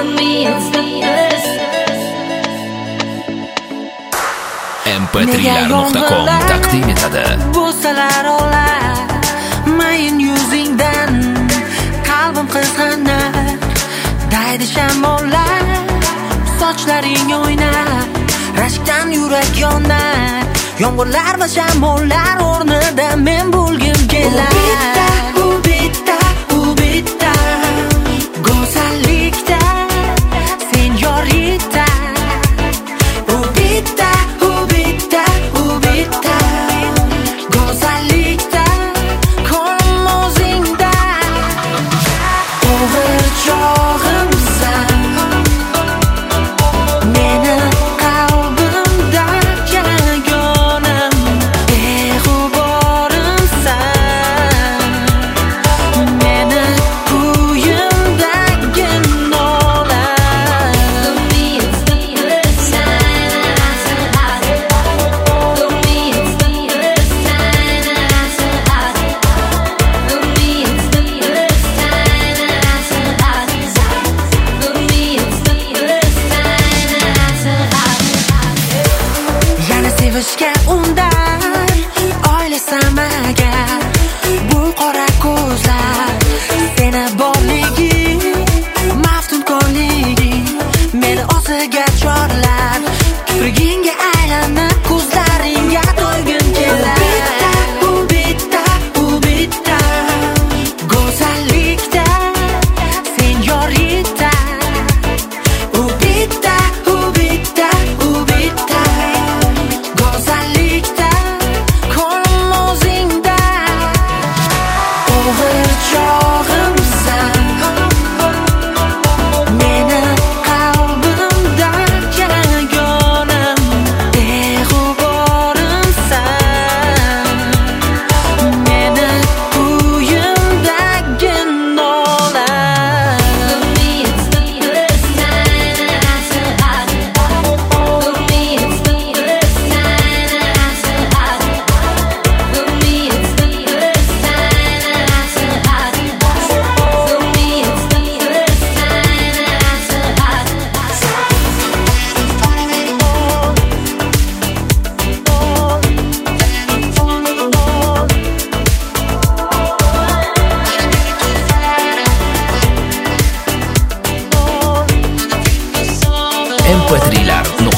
mp3lar.com taqdim etadi. Bo'lsalar olar mayin yuzingdan qalbim qizg'anar, daydi shamollar sochlaring o'ynar, rashkdan yurak yonar, yomg'irlar va shamollar o'rnida men bo'lgim kelar. U bitta go'zallikda senyorita. U bitta go'zallikda ko'nglim o'zingda. O'g'ir chog'imsan meni qalbimda yagonam, beg'uborimsan meni ko'yimdagi nola. Yana sevishga undar oylasam agar, bu qora ko'zlar seni borligi, maftunkorligi meni o'ziga chorlar, kiprigingga aylanib ko'zlaringga to'ygim kelar. U bitta go'zallikda senyorita. U bitta go'zallikda ko'nglim o'zingda. O'g'ir chog'imsan meni qalbimda yagonam, beg'uborimsan meni ko'yimdagi nola. mp3lar.com